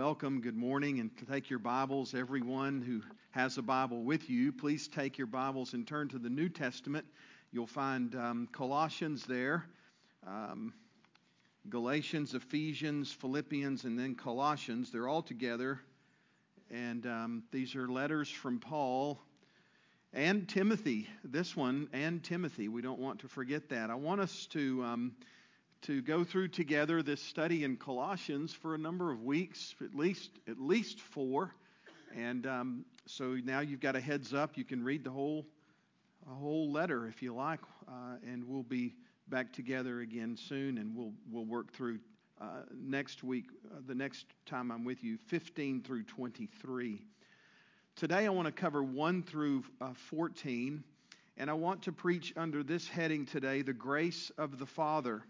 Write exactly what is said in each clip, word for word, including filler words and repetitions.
welcome. Good morning, and to take your Bibles. Everyone who has a Bible with you, please take your Bibles and turn to the New Testament. You'll find um, Colossians there, um, Galatians, Ephesians, Philippians, and then Colossians. They're all together, and um, these are letters from Paul and Timothy. This one, and Timothy. We don't want to forget that. I want us to... Um, to go through together this study in Colossians for a number of weeks, at least at least four. And um, so now you've got a heads up. You can read the whole a whole letter if you like, uh, and we'll be back together again soon, and we'll we'll work through uh, next week, uh, the next time I'm with you, fifteen through twenty-three. Today I want to cover one through uh, fourteen, and I want to preach under this heading today, the grace of the Father.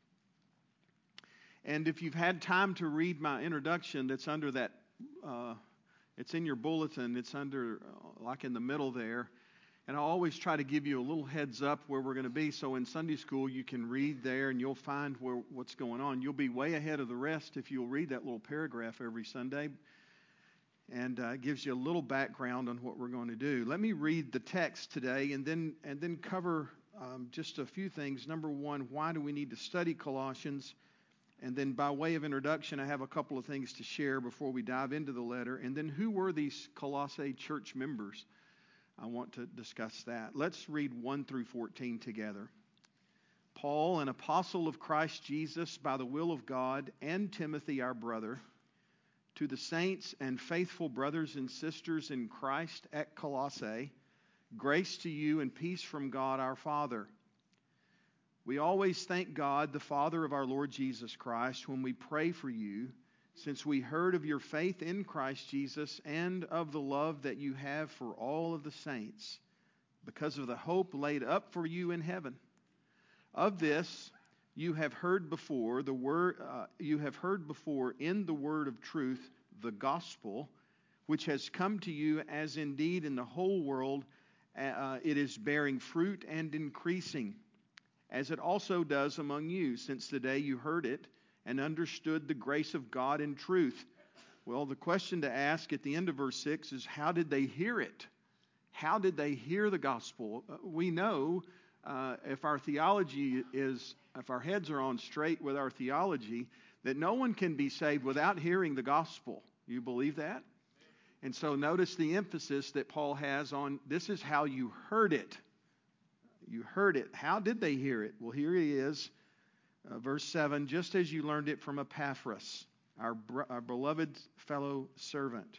And if you've had time to read my introduction, that's under that, uh, it's in your bulletin, it's under, uh, like in the middle there. And I always try to give you a little heads up where we're going to be. So in Sunday school, you can read there and you'll find where what's going on. You'll be way ahead of the rest if you'll read that little paragraph every Sunday. And uh, it gives you a little background on what we're going to do. Let me read the text today and then, and then cover um, just a few things. Number one, why do we need to study Colossians? And then by way of introduction, I have a couple of things to share before we dive into the letter. And then who were these Colossae church members? I want to discuss that. Let's read one through fourteen together. Paul, an apostle of Christ Jesus by the will of God, and Timothy, our brother, to the saints and faithful brothers and sisters in Christ at Colossae, grace to you and peace from God our Father. We always thank God, the Father of our Lord Jesus Christ, when we pray for you, since we heard of your faith in Christ Jesus and of the love that you have for all of the saints, because of the hope laid up for you in heaven. Of this you have heard before the word uh, you have heard before in the word of truth, the gospel, which has come to you, as indeed in the whole world uh, it is bearing fruit and increasing, as it also does among you, since the day you heard it and understood the grace of God in truth. Well, the question to ask at the end of verse six is, how did they hear it? How did they hear the gospel? We know uh, if our theology is, if our heads are on straight with our theology, that no one can be saved without hearing the gospel. You believe that? And so notice the emphasis that Paul has on, this is how you heard it. You heard it. How did they hear it? Well, here he is, uh, verse seven, just as you learned it from Epaphras, our, br- our beloved fellow servant.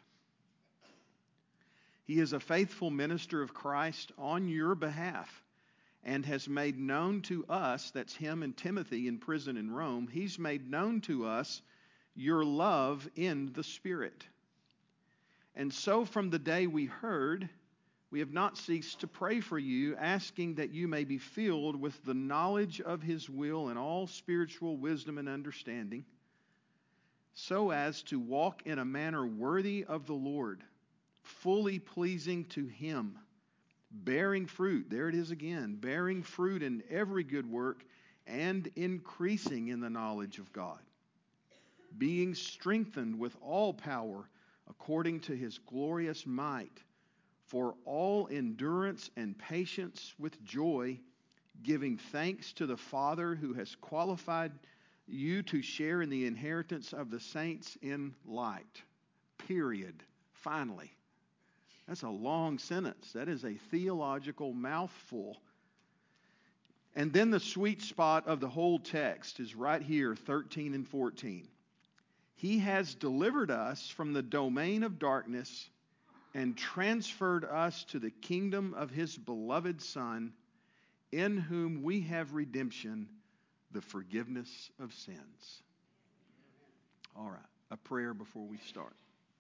He is a faithful minister of Christ on your behalf and has made known to us, that's him and Timothy in prison in Rome, he's made known to us your love in the Spirit. And so from the day we heard, we have not ceased to pray for you, asking that you may be filled with the knowledge of his will and all spiritual wisdom and understanding, so as to walk in a manner worthy of the Lord, fully pleasing to him, bearing fruit, there it is again, bearing fruit in every good work and increasing in the knowledge of God, being strengthened with all power according to his glorious might, for all endurance and patience with joy, giving thanks to the Father who has qualified you to share in the inheritance of the saints in light. Period. Finally. That's a long sentence. That is a theological mouthful. And then the sweet spot of the whole text is right here, thirteen and fourteen. He has delivered us from the domain of darkness and transferred us to the kingdom of his beloved Son, in whom we have redemption, the forgiveness of sins. All right, a prayer before we start.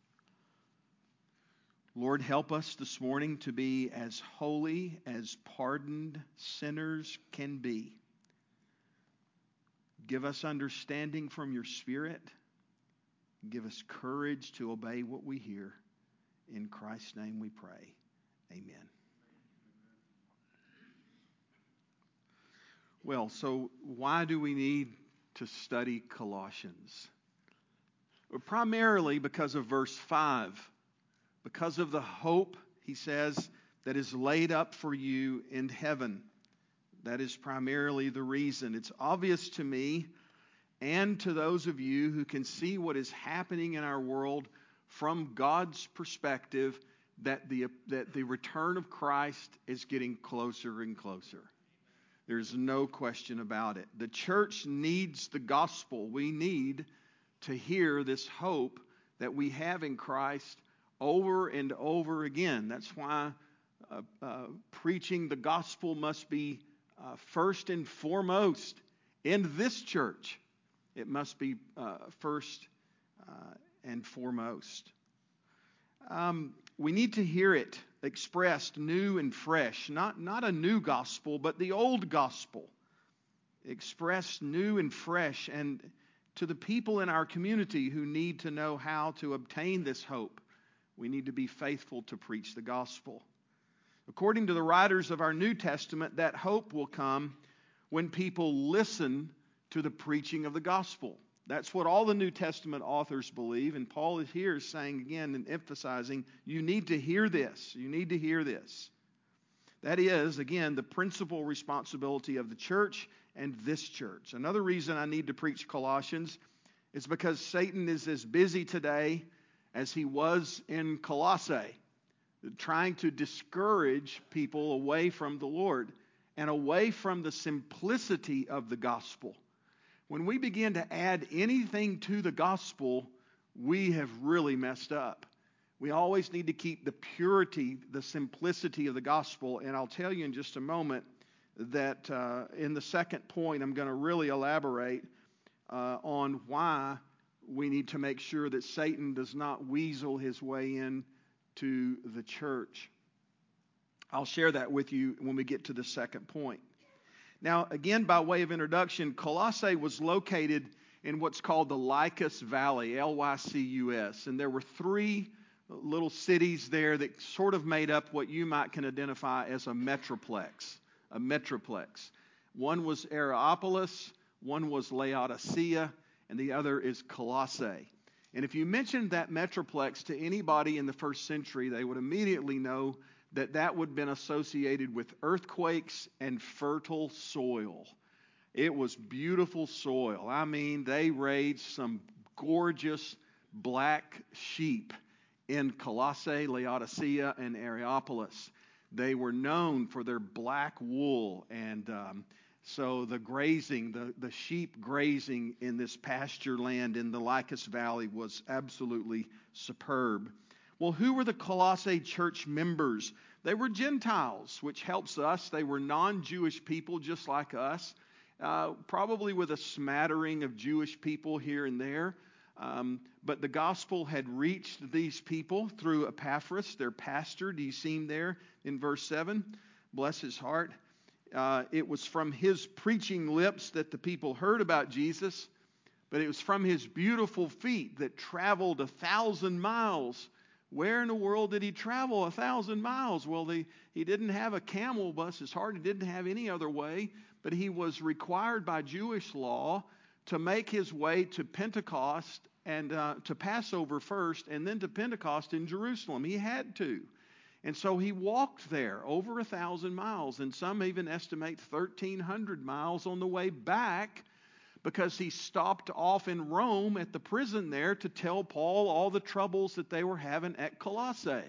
Lord, help us this morning to be as holy as pardoned sinners can be. Give us understanding from your Spirit. Give us courage to obey what we hear. In Christ's name we pray. Amen. Well, so why do we need to study Colossians? primarily because of verse five. Because of the hope, he says, that is laid up for you in heaven. That is primarily the reason. It's obvious to me and to those of you who can see what is happening in our world from God's perspective that the, that the return of Christ is getting closer and closer. There's no question about it. The church needs the gospel. We need to hear this hope that we have in Christ over and over again. That's why uh, uh, preaching the gospel must be uh, first and foremost in this church. It must be uh, first uh, and foremost. Um, we need to hear it expressed new and fresh. Not, not a new gospel, but the old gospel. Expressed new and fresh. And to the people in our community who need to know how to obtain this hope, we need to be faithful to preach the gospel. According to the writers of our New Testament, that hope will come when people listen to the preaching of the gospel. That's what all the New Testament authors believe, and Paul is here saying again and emphasizing, you need to hear this. You need to hear this. That is, again, the principal responsibility of the church and this church. Another reason I need to preach Colossians is because Satan is as busy today as he was in Colossae, trying to discourage people away from the Lord and away from the simplicity of the gospel. When we begin to add anything to the gospel, we have really messed up. We always need to keep the purity, the simplicity of the gospel. And I'll tell you in just a moment that uh, in the second point, I'm going to really elaborate uh, on why we need to make sure that Satan does not weasel his way in to the church. I'll share that with you when we get to the second point. Now, again, by way of introduction, Colossae was located in what's called the Lycus Valley, L Y C U S. And there were three little cities there that sort of made up what you might can identify as a metroplex. A metroplex. One was Hierapolis, one was Laodicea, and the other is Colossae. And if you mentioned that metroplex to anybody in the first century, they would immediately know that that would have been associated with earthquakes and fertile soil. It was beautiful soil. I mean, they raised some gorgeous black sheep in Colossae, Laodicea, and Hierapolis. They were known for their black wool, and um, so the grazing, the, the sheep grazing in this pasture land in the Lycus Valley was absolutely superb. Well, who were the Colossae church members? They were Gentiles, which helps us. They were non-Jewish people just like us, uh, probably with a smattering of Jewish people here and there. Um, but the gospel had reached these people through Epaphras, their pastor. Do you see him there in verse seven? Bless his heart. Uh, it was from his preaching lips that the people heard about Jesus, but it was from his beautiful feet that traveled a thousand miles. Where in the world did he travel a thousand miles? Well, the, he didn't have a camel, bless his heart. He didn't have any other way, but he was required by Jewish law to make his way to Pentecost and uh, to Passover first and then to Pentecost in Jerusalem. He had to. And so he walked there over a thousand miles, and some even estimate thirteen hundred miles on the way back, because he stopped off in Rome at the prison there to tell Paul all the troubles that they were having at Colossae.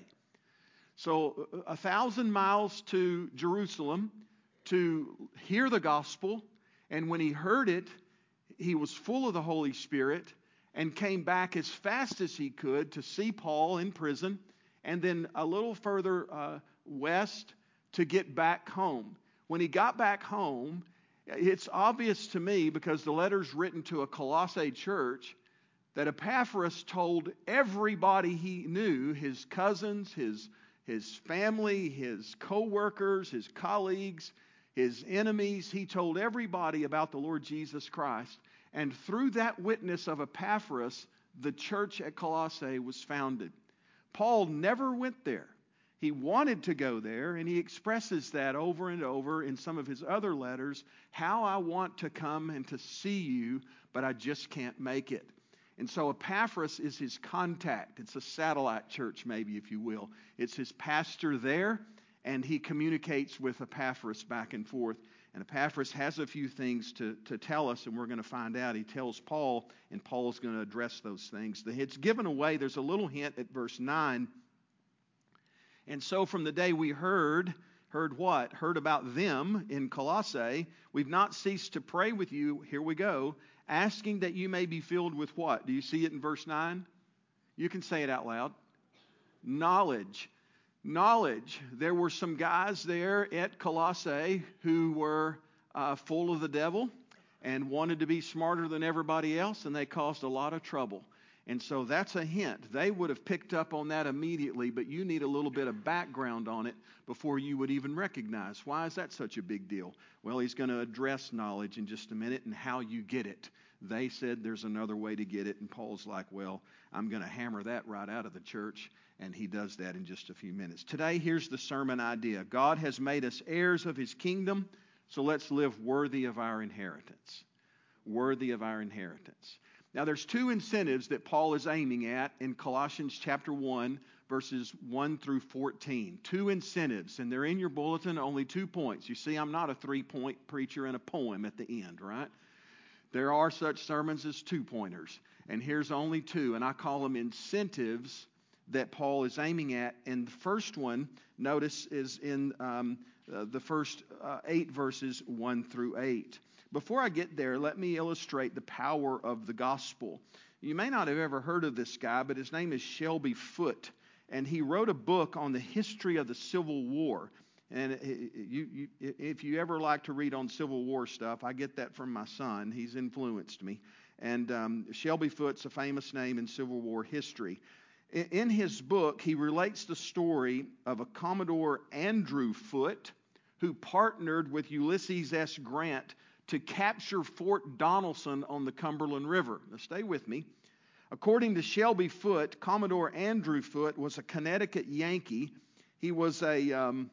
So a thousand miles to Jerusalem to hear the gospel, and when he heard it, he was full of the Holy Spirit and came back as fast as he could to see Paul in prison, and then a little further uh, west to get back home. When he got back home, it's obvious to me, because the letter's written to a Colossae church, that Epaphras told everybody he knew, his cousins, his, his family, his co-workers, his colleagues, his enemies. He told everybody about the Lord Jesus Christ. And through that witness of Epaphras, the church at Colossae was founded. Paul never went there. He wanted to go there, and he expresses that over and over in some of his other letters, how I want to come and to see you, but I just can't make it. And so Epaphras is his contact. It's a satellite church, maybe, if you will. It's his pastor there, and he communicates with Epaphras back and forth. And Epaphras has a few things to, to tell us, and we're going to find out. He tells Paul, and Paul's going to address those things. It's given away. There's a little hint at verse nine. And so from the day we heard, heard what? Heard about them in Colossae, we've not ceased to pray with you, here we go, asking that you may be filled with what? Do you see it in verse nine? You can say it out loud. Knowledge. Knowledge. There were some guys there at Colossae who were uh, full of the devil and wanted to be smarter than everybody else, and they caused a lot of trouble. And so that's a hint. They would have picked up on that immediately, but you need a little bit of background on it before you would even recognize. Why is that such a big deal? Well, he's going to address knowledge in just a minute and how you get it. They said there's another way to get it, and Paul's like, well, I'm going to hammer that right out of the church, and he does that in just a few minutes. Today, here's the sermon idea. God has made us heirs of his kingdom, so let's live worthy of our inheritance. Worthy of our inheritance. Now, there's two incentives that Paul is aiming at in Colossians chapter one, verses one through fourteen. Two incentives, and they're in your bulletin, only two points. You see, I'm not a three-point preacher and a poem at the end, right? There are such sermons as two-pointers, and here's only two, and I call them incentives that Paul is aiming at. And the first one, notice, is in um, uh, the first uh, eight verses, one through eight. Before I get there, let me illustrate the power of the gospel. You may not have ever heard of this guy, but his name is Shelby Foote, and he wrote a book on the history of the Civil War. And you, you, if you ever like to read on Civil War stuff, I get that from my son. He's influenced me. And um, Shelby Foote's a famous name in Civil War history. In his book, he relates the story of a Commodore Andrew Foote who partnered with Ulysses S. Grant to capture Fort Donelson on the Cumberland River. Now, stay with me. According to Shelby Foote, Commodore Andrew Foote was a Connecticut Yankee. He was a um,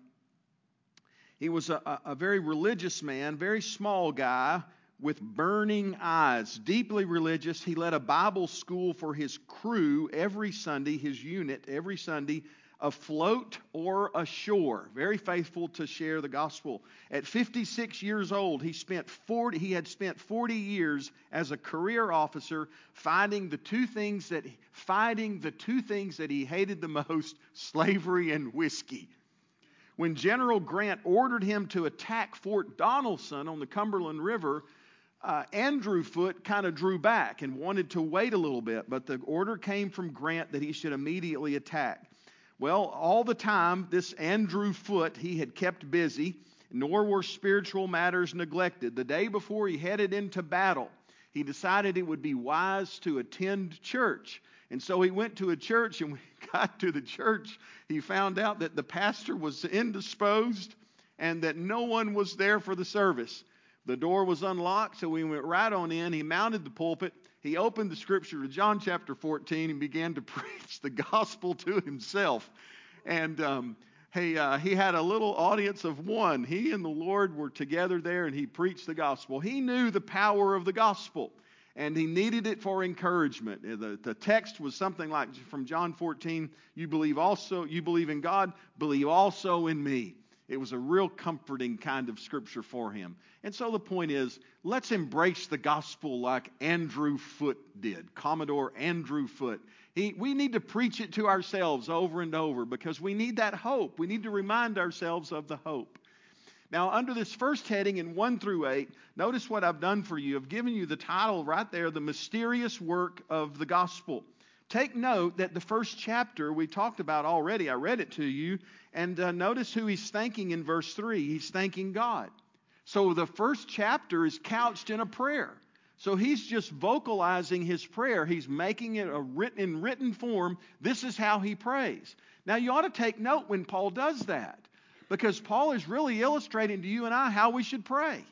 he was a, a very religious man, very small guy with burning eyes, deeply religious. He led a Bible school for his crew every Sunday, his unit every Sunday, afloat or ashore. Very faithful to share the gospel. At fifty-six years old, he spent forty. He had spent forty years as a career officer, fighting the two things that fighting the two things that he hated the most: slavery and whiskey. When General Grant ordered him to attack Fort Donelson on the Cumberland River, Uh, Andrew Foote kind of drew back and wanted to wait a little bit, but the order came from Grant that he should immediately attack. Well, all the time, this Andrew Foote, he had kept busy, nor were spiritual matters neglected. The day before he headed into battle, he decided it would be wise to attend church. And so he went to a church, and when he got to the church, he found out that the pastor was indisposed and that no one was there for the service. The door was unlocked, so we went right on in. He mounted the pulpit. He opened the scripture to John chapter fourteen and began to preach the gospel to himself. And um, he, uh, he had a little audience of one. He and the Lord were together there, and he preached the gospel. He knew the power of the gospel, and he needed it for encouragement. The, the text was something like from John fourteen, you believe also, you believe in God, believe also in me. It was a real comforting kind of scripture for him. And so the point is, let's embrace the gospel like Andrew Foote did, Commodore Andrew Foote. He, we need to preach it to ourselves over and over because we need that hope. We need to remind ourselves of the hope. Now, under this first heading in one through eight, notice what I've done for you. I've given you the title right there, The Mysterious Work of the Gospel. Take note that the first chapter we talked about already. I read it to you. And uh, notice who he's thanking in verse three. He's thanking God. So the first chapter is couched in a prayer. So he's just vocalizing his prayer. He's making it a written, in written form. This is how he prays. Now you ought to take note when Paul does that, because Paul is really illustrating to you and I how we should pray.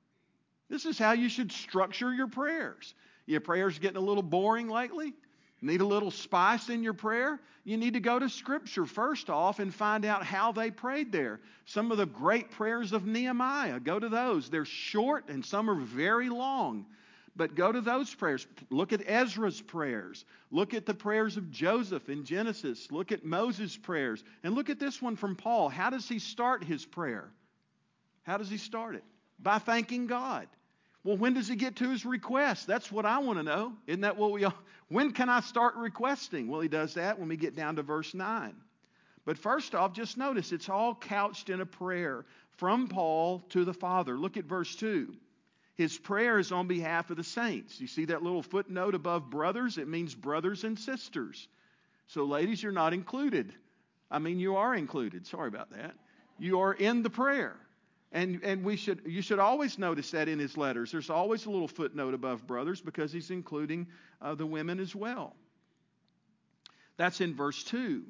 This is how you should structure your prayers. Your prayers getting a little boring lately? Need a little spice in your prayer? You need to go to Scripture first off and find out how they prayed there. Some of the great prayers of Nehemiah, go to those. They're short and some are very long. But go to those prayers. Look at Ezra's prayers. Look at the prayers of Joseph in Genesis. Look at Moses' prayers. And look at this one from Paul. How does he start his prayer? How does he start it? By thanking God. Well, when does he get to his request? That's what I want to know. Isn't that what we all... When can I start requesting? Well, he does that when we get down to verse nine. But first off, just notice it's all couched in a prayer from Paul to the Father. Look at verse two. His prayer is on behalf of the saints. You see that little footnote above brothers? It means brothers and sisters. So ladies, you're not included. I mean, you are included. Sorry about that. You are in the prayer. And and we should you should always notice that in his letters. There's always a little footnote above brothers because he's including uh, the women as well. That's in verse two.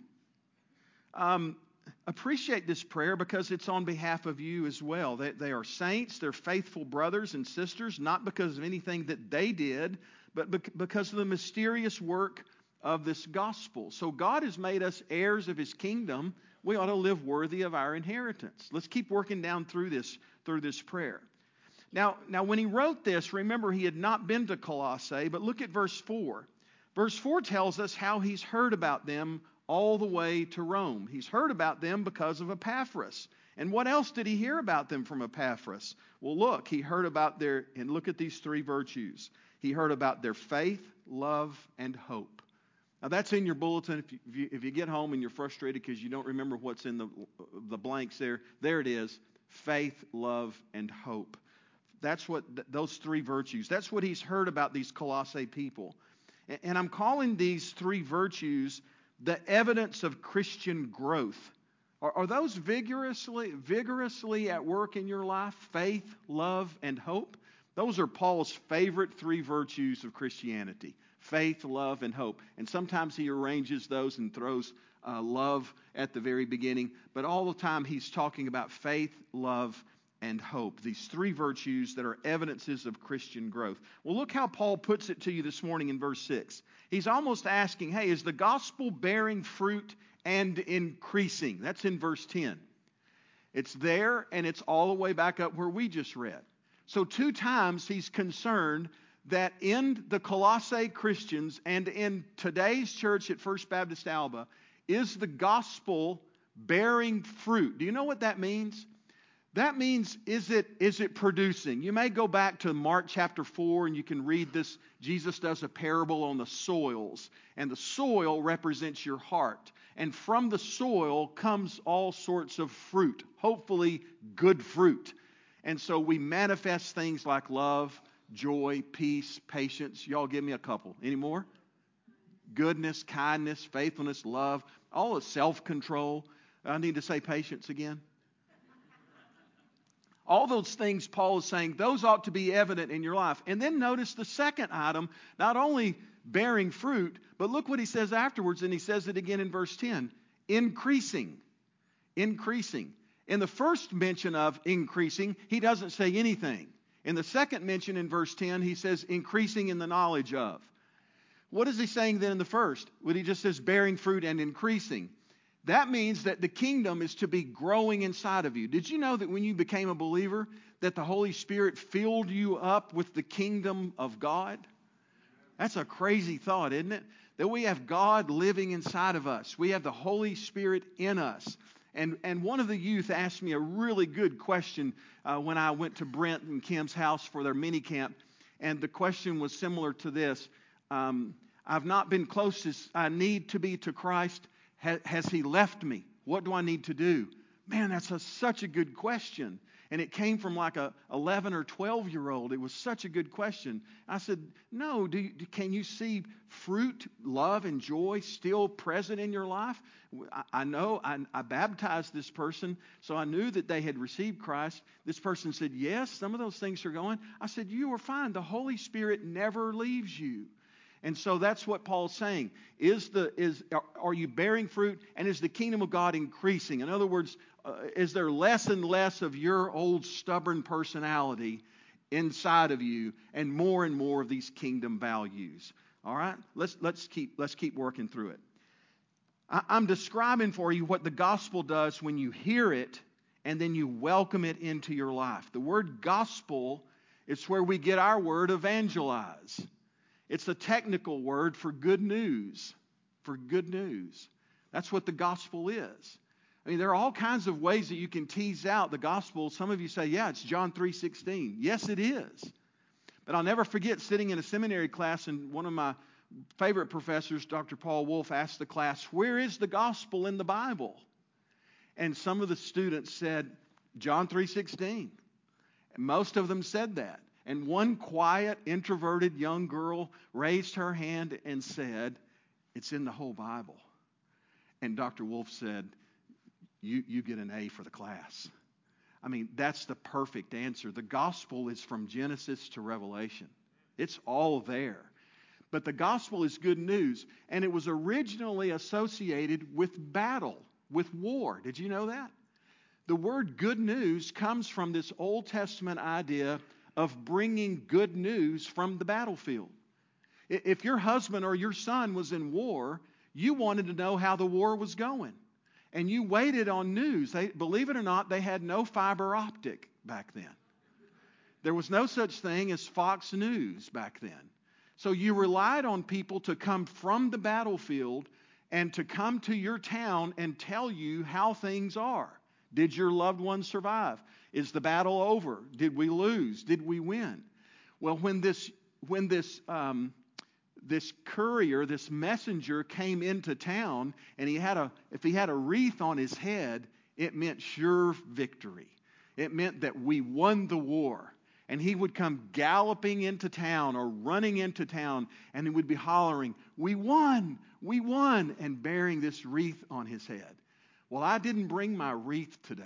Um, appreciate this prayer because it's on behalf of you as well. They, they are saints. They're faithful brothers and sisters, not because of anything that they did, but because of the mysterious work of this gospel. So God has made us heirs of his kingdom. We ought to live worthy of our inheritance. Let's keep working down through this, through this prayer. Now, now, when he wrote this, remember he had not been to Colossae, but look at verse four. Verse four tells us how he's heard about them all the way to Rome. He's heard about them because of Epaphras. And what else did he hear about them from Epaphras? Well, look, he heard about their, and look at these three virtues. He heard about their faith, love, and hope. Now, that's in your bulletin. If you, if you, if you get home and you're frustrated because you don't remember what's in the, the blanks there, there it is. Faith, love, and hope. That's what, those three virtues. That's what he's heard about these Colossae people. And, and I'm calling these three virtues the evidence of Christian growth. Are, are those vigorously, vigorously at work in your life? Faith, love, and hope? Those are Paul's favorite three virtues of Christianity. Faith, love, and hope. And sometimes he arranges those and throws uh, love at the very beginning. But all the time he's talking about faith, love, and hope. These three virtues that are evidences of Christian growth. Well, look how Paul puts it to you this morning in verse six. He's almost asking, hey, is the gospel bearing fruit and increasing? That's in verse ten. It's there and it's all the way back up where we just read. So two times he's concerned that in the Colossae Christians and in today's church at First Baptist Alba, is the gospel bearing fruit? Do you know what that means? That means, is it, is it producing? You may go back to Mark chapter four and you can read this. Jesus does a parable on the soils, and the soil represents your heart. And from the soil comes all sorts of fruit, hopefully good fruit. And so we manifest things like love, joy, peace, patience. Y'all give me a couple. Any more? Goodness, kindness, faithfulness, love, all the self-control. I need to say patience again. All those things Paul is saying, those ought to be evident in your life. And then notice the second item, not only bearing fruit, but look what he says afterwards, and he says it again in verse ten. Increasing. Increasing. In the first mention of increasing, he doesn't say anything. In the second mention in verse ten, he says increasing in the knowledge of. What is he saying then in the first? Well, he just says bearing fruit and increasing. That means that the kingdom is to be growing inside of you. Did you know that when you became a believer, that the Holy Spirit filled you up with the kingdom of God? That's a crazy thought, isn't it? That we have God living inside of us. We have the Holy Spirit in us. And, and one of the youth asked me a really good question uh, when I went to Brent and Kim's house for their mini camp. And the question was similar to this. Um, I've not been close as I need to be to Christ. Ha, has he left me? What do I need to do? Man, that's a, such a good question. And it came from like a eleven or twelve year old. It was such a good question. I said, no, do you, can you see fruit, love, and joy still present in your life? I, I know I, I baptized this person, so I knew that they had received Christ. This person said, yes, some of those things are going. I said, you are fine. The Holy Spirit never leaves you. And so that's what Paul's saying. Is the is are you bearing fruit, and is the kingdom of God increasing? In other words, uh, is there less and less of your old stubborn personality inside of you, and more and more of these kingdom values? All right, let's let's keep let's keep working through it. I, I'm describing for you what the gospel does when you hear it and then you welcome it into your life. The word gospel It's where we get our word evangelize. It's a technical word for good news. For good news. That's what the gospel is. I mean, there are all kinds of ways that you can tease out the gospel. Some of you say, yeah, it's John three sixteen. Yes, it is. But I'll never forget sitting in a seminary class, and one of my favorite professors, Doctor Paul Wolf, asked the class, where is the gospel in the Bible? And some of the students said, John three sixteen. And most of them said that. And one quiet, introverted young girl raised her hand and said, it's in the whole Bible. And Doctor Wolf said, you, you get an A for the class. I mean, that's the perfect answer. The gospel is from Genesis to Revelation. It's all there. But the gospel is good news. And it was originally associated with battle, with war. Did you know that? The word good news comes from this Old Testament idea of bringing good news from the battlefield. If your husband or your son was in war, you wanted to know how the war was going. And you waited on news. They, believe it or not, they had no fiber optic back then. There was no such thing as Fox News back then. So you relied on people to come from the battlefield and to come to your town and tell you how things are. Did your loved one survive? Is the battle over? Did we lose? Did we win? Well, when this when this um, this courier, this messenger came into town, and he had a if he had a wreath on his head, it meant sure victory. It meant that we won the war. And he would come galloping into town or running into town, and he would be hollering, "We won! We won!" and bearing this wreath on his head. Well, I didn't bring my wreath today,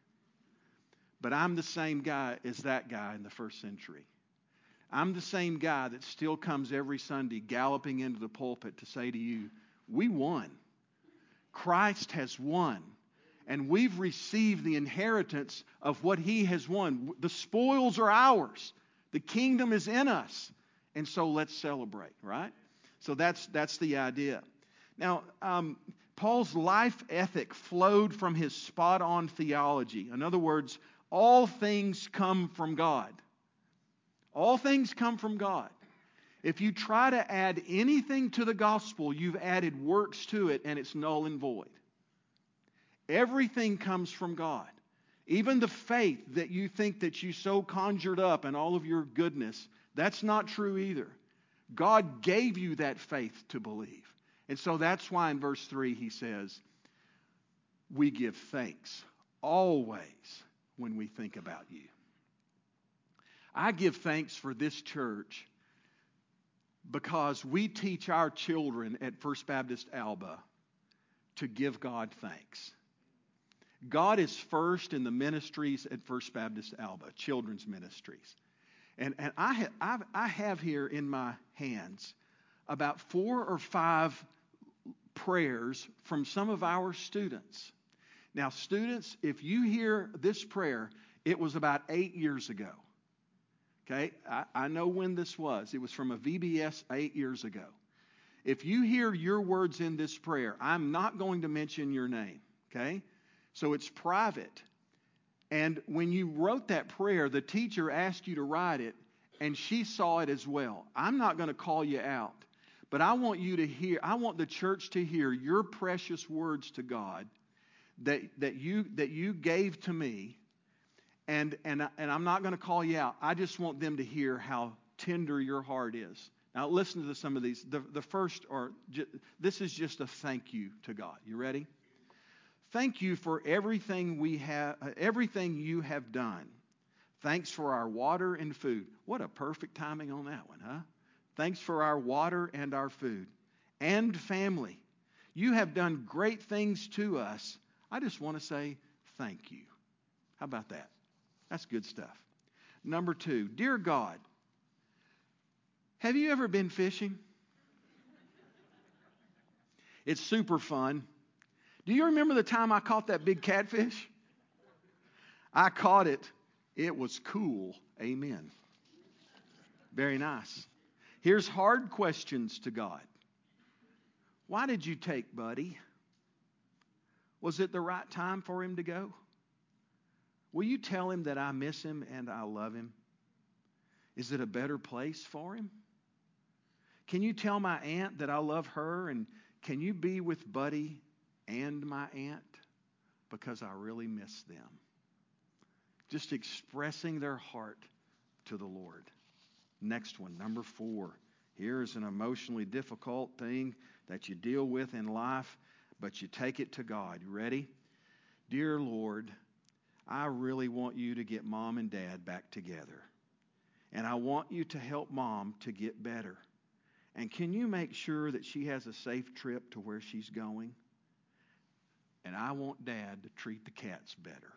but I'm the same guy as that guy in the first century. I'm the same guy that still comes every Sunday galloping into the pulpit to say to you, we won. Christ has won. And we've received the inheritance of what He has won. The spoils are ours. The kingdom is in us. And so let's celebrate, right? So that's that's the idea. Now, um, Paul's life ethic flowed from his spot-on theology. In other words, all things come from God. All things come from God. If you try to add anything to the gospel, you've added works to it, and it's null and void. Everything comes from God. Even the faith that you think that you so conjured up and all of your goodness, that's not true either. God gave you that faith to believe. And so that's why in verse three he says, we give thanks always when we think about you. I give thanks for this church because we teach our children at First Baptist Alba to give God thanks. God is first in the ministries at First Baptist Alba, children's ministries. And, and I, ha, I've, I have here in my hands about four or five prayers from some of our students. Now, students, if you hear this prayer, it was about eight years ago. Okay, I, I know when this was. It was from a V B S eight years ago. If you hear your words in this prayer, I'm not going to mention your name, okay? So it's private. And when you wrote that prayer, the teacher asked you to write it, and she saw it as well. I'm not going to call you out, but I want you to hear, I want the church to hear your precious words to God that, that, you, that you gave to me, and, and, and I'm not going to call you out. I just want them to hear how tender your heart is. Now listen to some of these. The, the first, or this is just a thank you to God. You ready? Thank you for everything we have, uh, everything you have done. Thanks for our water and food. What a perfect timing on that one, huh? Thanks for our water and our food. And family. You have done great things to us. I just want to say thank you. How about that? That's good stuff. Number two, dear God, have you ever been fishing? It's super fun. Do you remember the time I caught that big catfish? I caught it. It was cool. Amen. Very nice. Here's hard questions to God. Why did you take Buddy? Was it the right time for him to go? Will you tell him that I miss him and I love him? Is it a better place for him? Can you tell my aunt that I love her? And can you be with Buddy and my aunt? Because I really miss them. Just expressing their heart to the Lord. Next one, number four. Here's an emotionally difficult thing that you deal with in life, but you take it to God. You ready? Dear Lord, I really want you to get Mom and Dad back together. And I want you to help Mom to get better. And can you make sure that she has a safe trip to where she's going? And I want Dad to treat the cats better.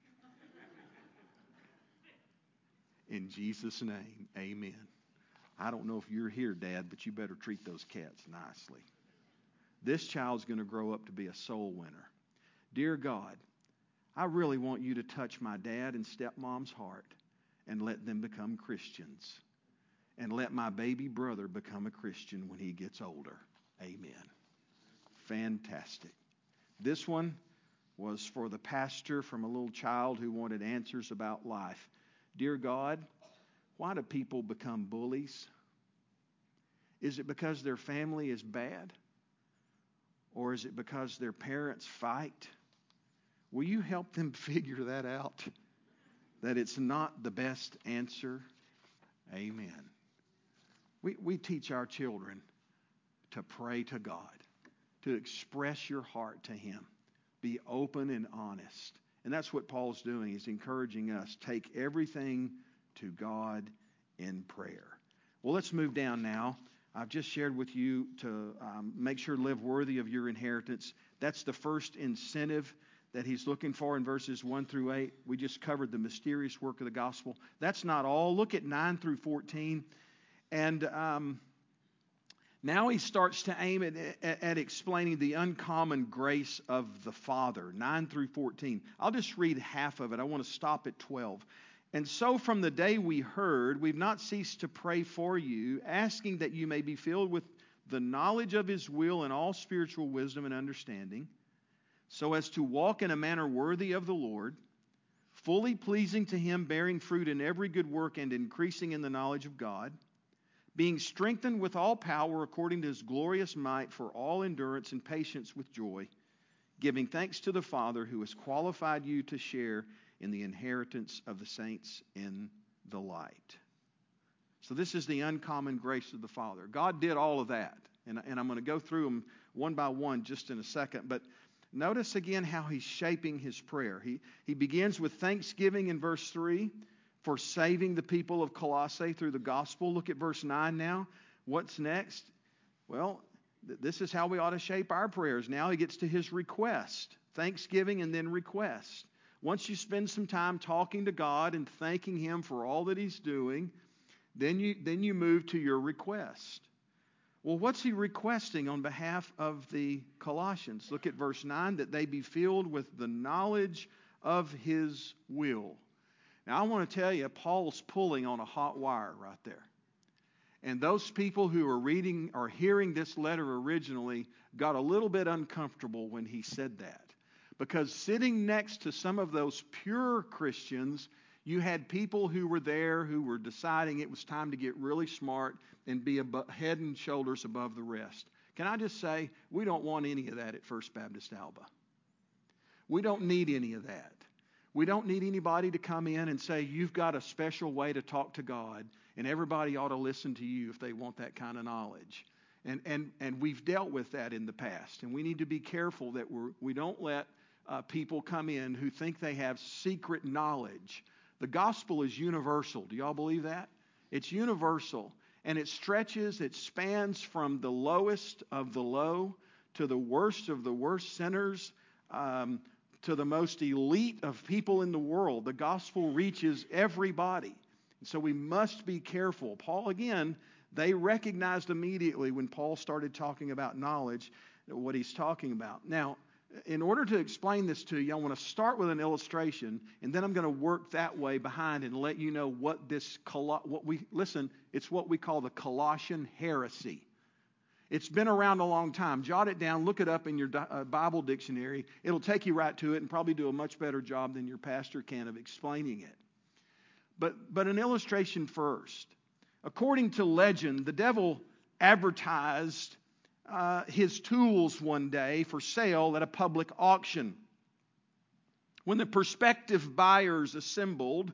In Jesus' name, amen. I don't know if you're here, Dad, but you better treat those cats nicely. This child's going to grow up to be a soul winner. Dear God, I really want you to touch my dad and stepmom's heart and let them become Christians. And let my baby brother become a Christian when he gets older. Amen. Fantastic. This one was for the pastor from a little child who wanted answers about life. Dear God, why do people become bullies? Is it because their family is bad? Or is it because their parents fight? Will you help them figure that out? That it's not the best answer? Amen. We, we teach our children to pray to God, to express your heart to Him. Be open and honest. And that's what Paul's doing. He's encouraging us. Take everything to God in prayer. Well, let's move down now. I've just shared with you to um, make sure to live worthy of your inheritance. That's the first incentive that he's looking for in verses one through eight. We just covered the mysterious work of the gospel. That's not all. Look at nine through fourteen. And um, now he starts to aim at, at, at explaining the uncommon grace of the Father, nine through fourteen. I'll just read half of it. I want to stop at twelve. And so from the day we heard, we've not ceased to pray for you, asking that you may be filled with the knowledge of His will and all spiritual wisdom and understanding, so as to walk in a manner worthy of the Lord, fully pleasing to Him, bearing fruit in every good work and increasing in the knowledge of God, being strengthened with all power according to His glorious might for all endurance and patience with joy, giving thanks to the Father who has qualified you to share in the inheritance of the saints in the light. So this is the uncommon grace of the Father. God did all of that. And, and I'm going to go through them one by one just in a second. But notice again how He's shaping His prayer. He, he begins with thanksgiving in verse three for saving the people of Colossae through the gospel. Look at verse nine now. What's next? Well, th- this is how we ought to shape our prayers. Now he gets to his request. Thanksgiving and then request. Once you spend some time talking to God and thanking Him for all that He's doing, then you, then you move to your request. Well, what's he requesting on behalf of the Colossians? Look at verse nine, that they be filled with the knowledge of His will. Now, I want to tell you, Paul's pulling on a hot wire right there. And those people who are reading or hearing this letter originally got a little bit uncomfortable when he said that. Because sitting next to some of those pure Christians, you had people who were there who were deciding it was time to get really smart and be above, head and shoulders above the rest. Can I just say, we don't want any of that at First Baptist Alba. We don't need any of that. We don't need anybody to come in and say, you've got a special way to talk to God, and everybody ought to listen to you if they want that kind of knowledge. And and and we've dealt with that in the past, and we need to be careful that we're, we don't let uh, people come in who think they have secret knowledge. The gospel is universal. Do y'all believe that? It's universal, and it stretches, it spans from the lowest of the low to the worst of the worst sinners, um, to the most elite of people in the world. The gospel reaches everybody. And so we must be careful. Paul, again, they recognized immediately when Paul started talking about knowledge what he's talking about. Now, in order to explain this to you, I want to start with an illustration, and then I'm going to work that way behind and let you know what this, what we, listen, it's what we call the Colossian heresy. It's been around a long time. Jot it down, look it up in your Bible dictionary. It'll take you right to it and probably do a much better job than your pastor can of explaining it. But, but an illustration first. According to legend, the devil advertised uh, his tools one day for sale at a public auction. When the prospective buyers assembled,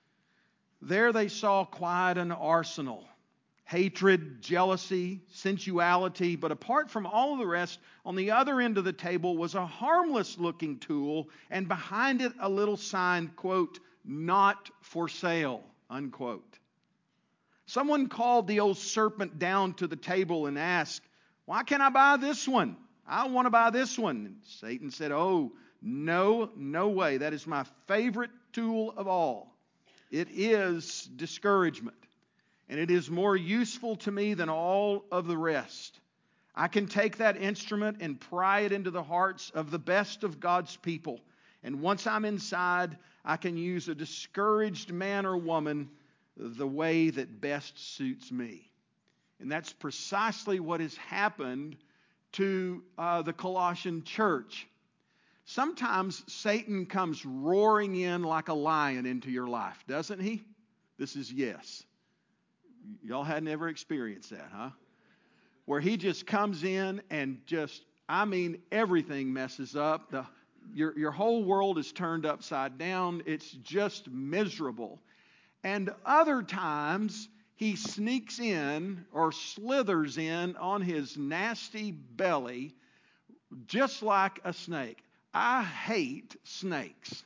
there they saw quite an arsenal. Hatred, jealousy, sensuality, but apart from all of the rest, on the other end of the table was a harmless-looking tool, and behind it a little sign, quote, "Not for sale," unquote. Someone called the old serpent down to the table and asked, "Why can't I buy this one? I want to buy this one." And Satan said, "Oh, no, no way. That is my favorite tool of all. It is discouragement. And it is more useful to me than all of the rest. I can take that instrument and pry it into the hearts of the best of God's people. And once I'm inside, I can use a discouraged man or woman the way that best suits me." And that's precisely what has happened to uh, the Colossian church. Sometimes Satan comes roaring in like a lion into your life, doesn't he? This is yes. Y'all hadn't ever experienced that, huh? Where he just comes in and just, I mean, everything messes up. The, your, your whole world is turned upside down. It's just miserable. And other times, he sneaks in or slithers in on his nasty belly just like a snake. I hate snakes.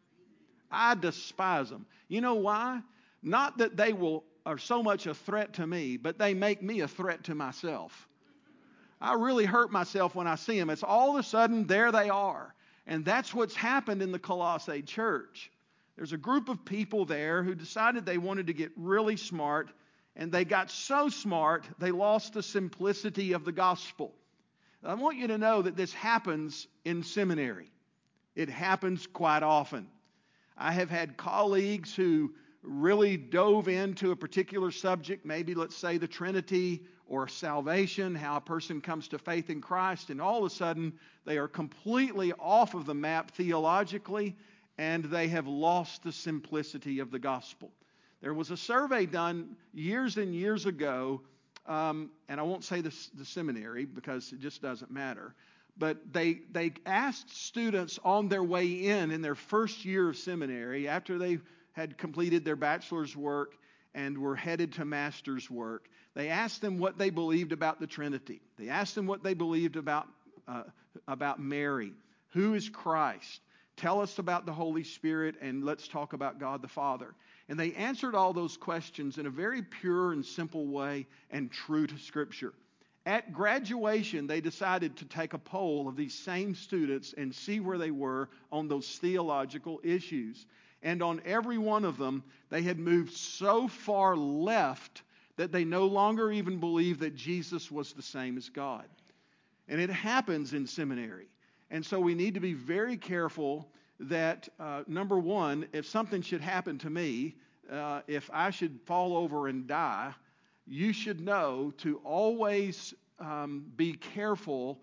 I despise them. You know why? Not that they will are so much a threat to me, but they make me a threat to myself. I really hurt myself when I see them. It's all of a sudden, there they are. And that's what's happened in the Colossae church. There's a group of people there who decided they wanted to get really smart, and they got so smart, they lost the simplicity of the gospel. I want you to know that this happens in seminary. It happens quite often. I have had colleagues who really dove into a particular subject, maybe let's say the Trinity or salvation, how a person comes to faith in Christ, and all of a sudden they are completely off of the map theologically, and they have lost the simplicity of the gospel. There was a survey done years and years ago, um, and I won't say the, the seminary because it just doesn't matter, but they they asked students on their way in, in their first year of seminary, after they had completed their bachelor's work and were headed to master's work, they asked them what they believed about the Trinity. They asked them what they believed about, uh, about Mary. Who is Christ? Tell us about the Holy Spirit, and let's talk about God the Father. And they answered all those questions in a very pure and simple way and true to Scripture. At graduation, they decided to take a poll of these same students and see where they were on those theological issues. And on every one of them, they had moved so far left that they no longer even believed that Jesus was the same as God. And it happens in seminary. And so we need to be very careful that, uh, number one, if something should happen to me, uh, if I should fall over and die, you should know to always um, be careful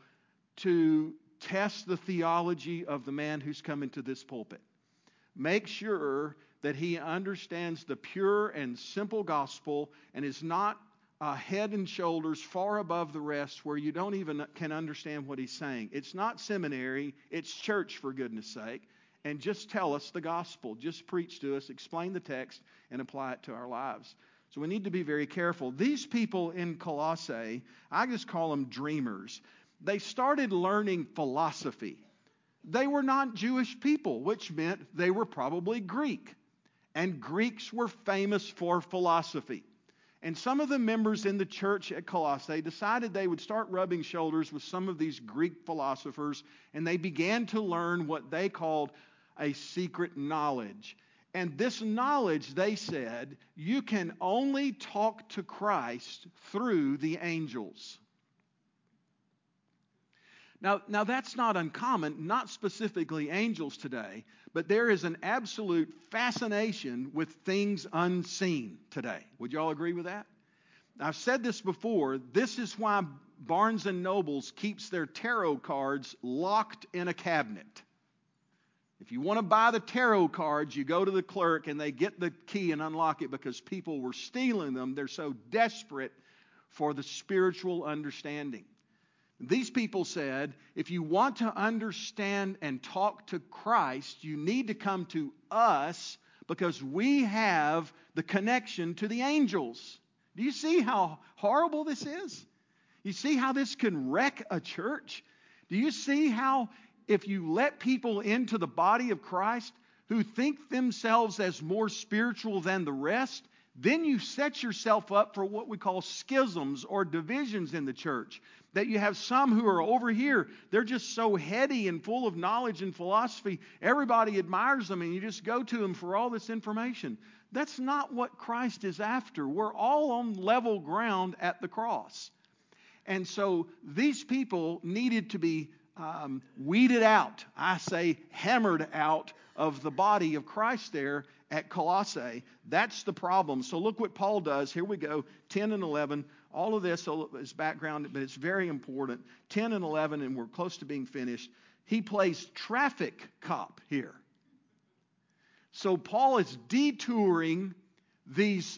to test the theology of the man who's come into this pulpit. Make sure that he understands the pure and simple gospel and is not uh, head and shoulders far above the rest where you don't even can understand what he's saying. It's not seminary, it's church, for goodness sake. And just tell us the gospel. Just preach to us, explain the text, and apply it to our lives. So we need to be very careful. These people in Colossae, I just call them dreamers. They started learning philosophy. They were not Jewish people, which meant they were probably Greek. And Greeks were famous for philosophy. And some of the members in the church at Colossae decided they would start rubbing shoulders with some of these Greek philosophers, and they began to learn what they called a secret knowledge. And this knowledge, they said, you can only talk to Christ through the angels. Now, now that's not uncommon, not specifically angels today, but there is an absolute fascination with things unseen today. Would you all agree with that? I've said this before. This is why Barnes and Nobles keeps their tarot cards locked in a cabinet. If you want to buy the tarot cards, you go to the clerk and they get the key and unlock it because people were stealing them. They're so desperate for the spiritual understanding. These people said, if you want to understand and talk to Christ, you need to come to us because we have the connection to the angels. Do you see how horrible this is? You see how this can wreck a church? Do you see how if you let people into the body of Christ who think themselves as more spiritual than the rest, then you set yourself up for what we call schisms or divisions in the church. That you have some who are over here, they're just so heady and full of knowledge and philosophy, everybody admires them and you just go to them for all this information. That's not what Christ is after. We're all on level ground at the cross. And so these people needed to be um, weeded out, I say hammered out of the body of Christ there at Colossae. That's the problem. So look what Paul does. Here we go, ten and eleven. All of this is background, but it's very important. ten and eleven, and we're close to being finished. He plays traffic cop here. So Paul is detouring these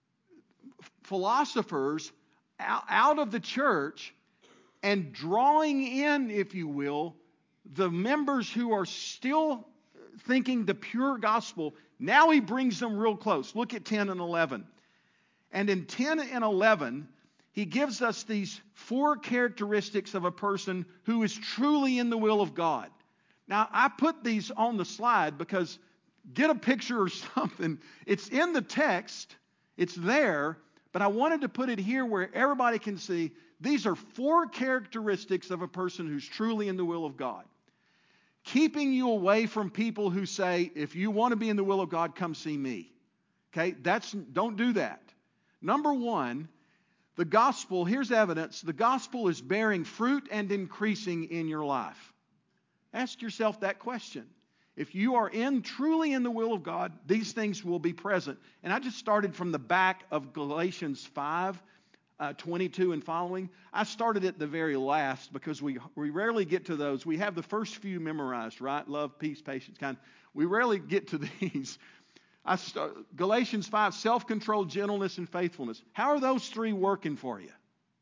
philosophers out of the church and drawing in, if you will, the members who are still thinking the pure gospel. Now he brings them real close. Look at ten and eleven. And in ten and eleven, he gives us these four characteristics of a person who is truly in the will of God. Now, I put these on the slide because get a picture or something. It's in the text. It's there. But I wanted to put it here where everybody can see these are four characteristics of a person who's truly in the will of God. Keeping you away from people who say, if you want to be in the will of God, come see me. Okay, that's don't do that. Number one, the gospel, here's evidence, the gospel is bearing fruit and increasing in your life. Ask yourself that question. If you are in truly in the will of God, these things will be present. And I just started from the back of Galatians five, uh, twenty-two and following. I started at the very last because we we rarely get to those. We have the first few memorized, right? Love, peace, patience, kind. We rarely get to these. I start, Galatians five, self-control, gentleness, and faithfulness. How are those three working for you?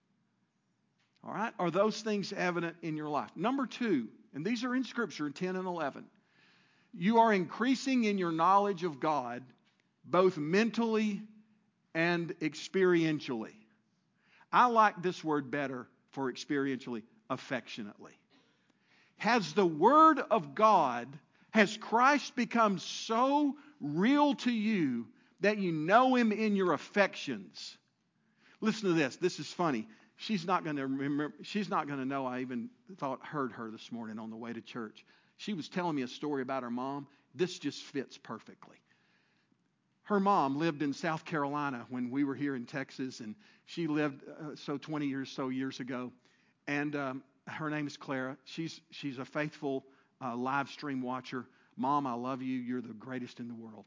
All right? Are those things evident in your life? Number two, and these are in Scripture, ten and eleven. You are increasing in your knowledge of God, both mentally and experientially. I like this word better for experientially, affectionately. Has the Word of God, has Christ become so real to you that you know Him in your affections? Listen to this. This is funny. She's not going to remember. She's not going to know I even thought heard her this morning on the way to church. She was telling me a story about her mom. This just fits perfectly. Her mom lived in South Carolina when we were here in Texas, and she lived uh, so twenty years so years ago. And um, her name is Clara. She's she's a faithful uh, live stream watcher. Mom, I love you. You're the greatest in the world.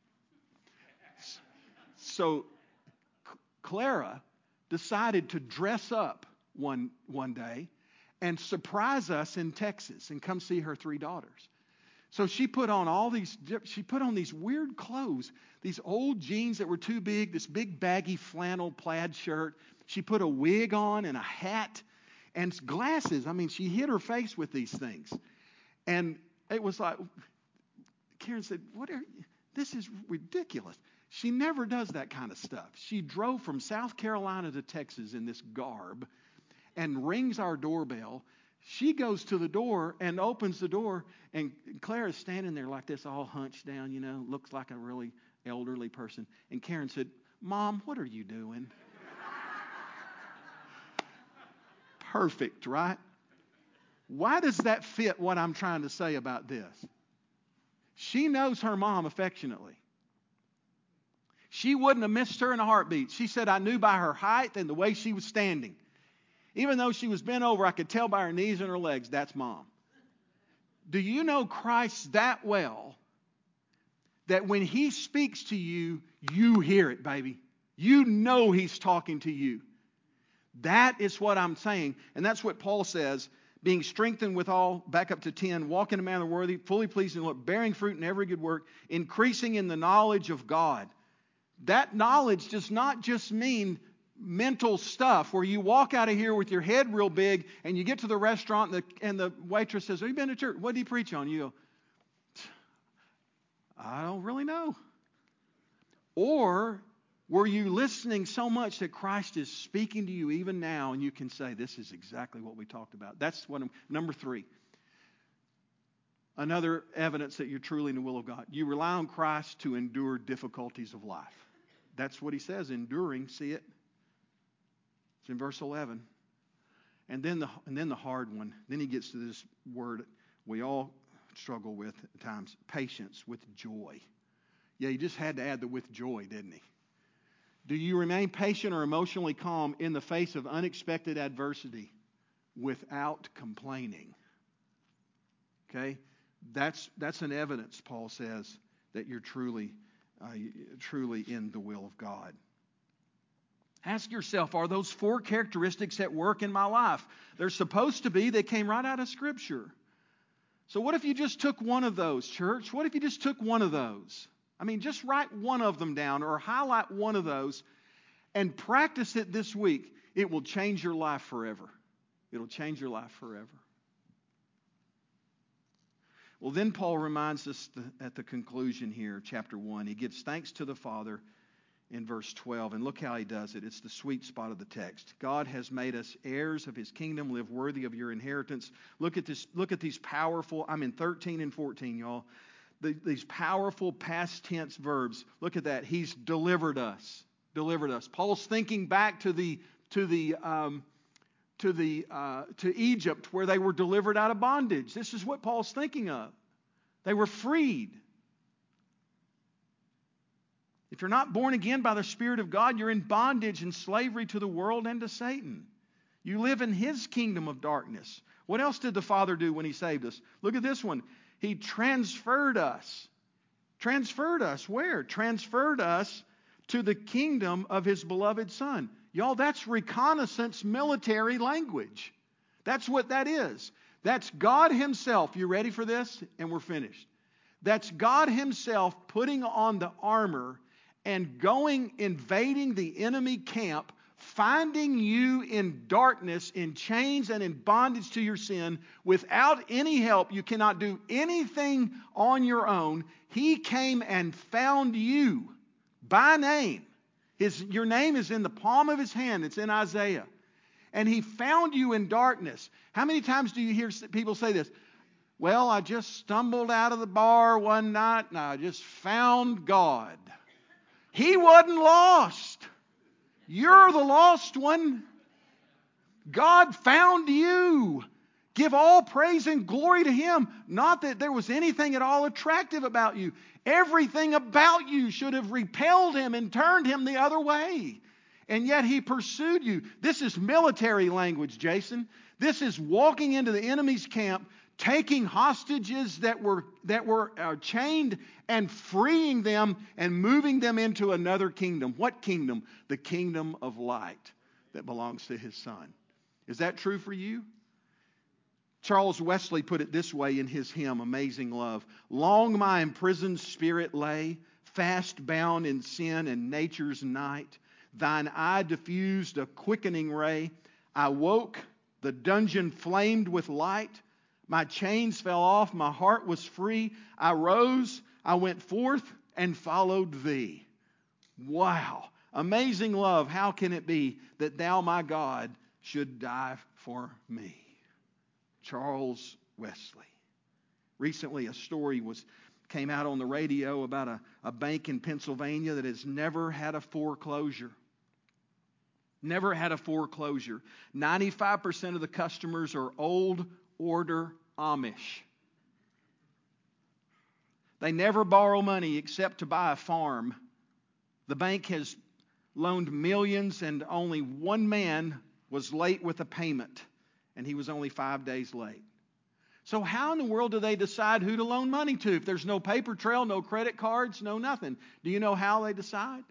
So Clara decided to dress up one one day and surprise us in Texas and come see her three daughters. So she put on all these, she put on these weird clothes, these old jeans that were too big, this big baggy flannel plaid shirt. She put a wig on and a hat and glasses. I mean, she hid her face with these things. And it was like, Karen said, "What are you? This is ridiculous." She never does that kind of stuff. She drove from South Carolina to Texas in this garb and rings our doorbell. She goes to the door and opens the door, and Clara's standing there like this, all hunched down, you know, looks like a really elderly person. And Karen said, "Mom, what are you doing?" Perfect, right? Why does that fit what I'm trying to say about this? She knows her mom affectionately. She wouldn't have missed her in a heartbeat. She said, "I knew by her height and the way she was standing. Even though she was bent over, I could tell by her knees and her legs, that's Mom." Do you know Christ that well that when He speaks to you, you hear it, baby? You know He's talking to you. That is what I'm saying. And that's what Paul says. being strengthened with all, back up to ten, walk in a manner worthy, fully pleasing to the Lord, bearing fruit in every good work, increasing in the knowledge of God. That knowledge does not just mean mental stuff where you walk out of here with your head real big and you get to the restaurant and the, and the waitress says, have you been to church? What did he preach on? You go, I don't really know. Or were you listening so much that Christ is speaking to you even now and you can say, this is exactly what we talked about. That's what I'm, number three. Another evidence that you're truly in the will of God. You rely on Christ to endure difficulties of life. That's what he says, enduring. See it? It's in verse eleven. And then the and then the hard one. Then he gets to this word we all struggle with at times. Patience with joy. Yeah, he just had to add the with joy, didn't he? Do you remain patient or emotionally calm in the face of unexpected adversity without complaining? Okay? That's that's an evidence, Paul says, that you're truly, uh, truly in the will of God. Ask yourself, are those four characteristics at work in my life? They're supposed to be. They came right out of Scripture. So what if you just took one of those, church? What if you just took one of those? I mean, just write one of them down or highlight one of those and practice it this week. It will change your life forever. It'll change your life forever. Well, then Paul reminds us the, at the conclusion here, chapter one, he gives thanks to the Father in verse twelve. And look how he does it. It's the sweet spot of the text. God has made us heirs of his kingdom, live worthy of your inheritance. Look at this. Look at these powerful, I'm in thirteen and fourteen, y'all. The, these powerful past tense verbs. Look at that. He's delivered us. Delivered us. Paul's thinking back to the to the um, to the uh, to Egypt where they were delivered out of bondage. This is what Paul's thinking of. They were freed. If you're not born again by the Spirit of God, you're in bondage and slavery to the world and to Satan. You live in his kingdom of darkness. What else did the Father do when he saved us? Look at this one. He transferred us. Transferred us where? Transferred us to the kingdom of his beloved Son. Y'all, that's reconnaissance military language. That's what that is. That's God himself. You ready for this? And we're finished. That's God himself putting on the armor and going, invading the enemy camp, finding you in darkness, in chains and in bondage to your sin, without any help. You cannot do anything on your own. He came and found you by name. His, your name is in the palm of his hand. It's in Isaiah. And he found you in darkness. How many times do you hear people say this? Well, I just stumbled out of the bar one night and I just found God. He wasn't lost. You're the lost one. God found you. Give all praise and glory to him. Not that there was anything at all attractive about you. Everything about you should have repelled him and turned him the other way. And yet he pursued you. This is military language, Jason. This is walking into the enemy's camp, taking hostages that were that were uh, chained and freeing them and moving them into another kingdom. What kingdom? The kingdom of light that belongs to his Son. Is that true for you? Charles Wesley put it this way in his hymn, Amazing Love. Long my imprisoned spirit lay, fast bound in sin and nature's night. Thine eye diffused a quickening ray. I woke, the dungeon flamed with light. My chains fell off, my heart was free. I rose, I went forth and followed thee. Wow. Amazing love, how can it be that thou, my God, should die for me? Charles Wesley. Recently a story was came out on the radio about a, a bank in Pennsylvania that has never had a foreclosure. Never had a foreclosure. ninety-five percent of the customers are old order Amish. They never borrow money except to buy a farm. The bank has loaned millions and only one man was late with a payment, and he was only five days late. So how in the world do they decide who to loan money to if there's no paper trail, no credit cards, no nothing? Do you know how they decide?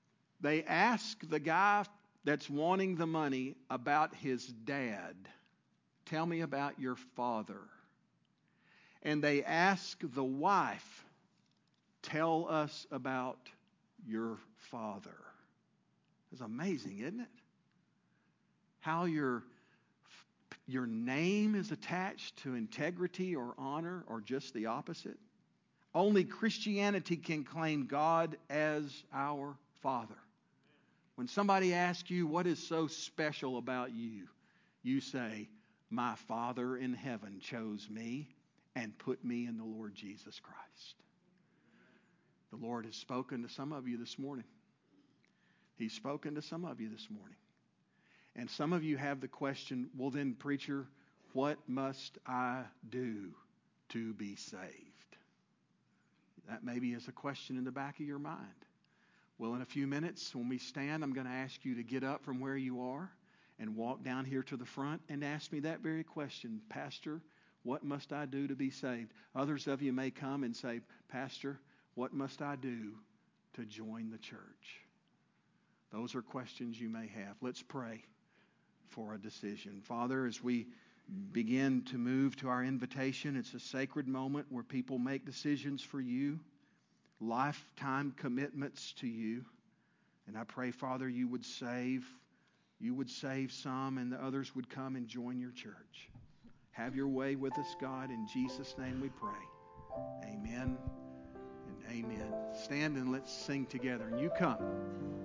They ask the guy that's wanting the money about his dad. tell me about your father. And they ask the wife, tell us about your father. It's amazing, isn't it? How your, your name is attached to integrity or honor, or just the opposite. Only Christianity can claim God as our Father. When somebody asks you, what is so special about you? You say, my Father in heaven chose me and put me in the Lord Jesus Christ. The Lord has spoken to some of you this morning. He's spoken to some of you this morning. And some of you have the question, well then, preacher, what must I do to be saved? That maybe is a question in the back of your mind. Well, in a few minutes, when we stand, I'm going to ask you to get up from where you are and walk down here to the front and ask me that very question. Pastor, what must I do to be saved? Others of you may come and say, Pastor, what must I do to join the church? Those are questions you may have. Let's pray for a decision. Father, as we begin to move to our invitation, it's a sacred moment where people make decisions for you, lifetime commitments to you. And I pray, Father, you would save, you would save some, and the others would come and join your church. Have your way with us, God. In Jesus' name we pray. Amen and amen. Stand and let's sing together. And you come.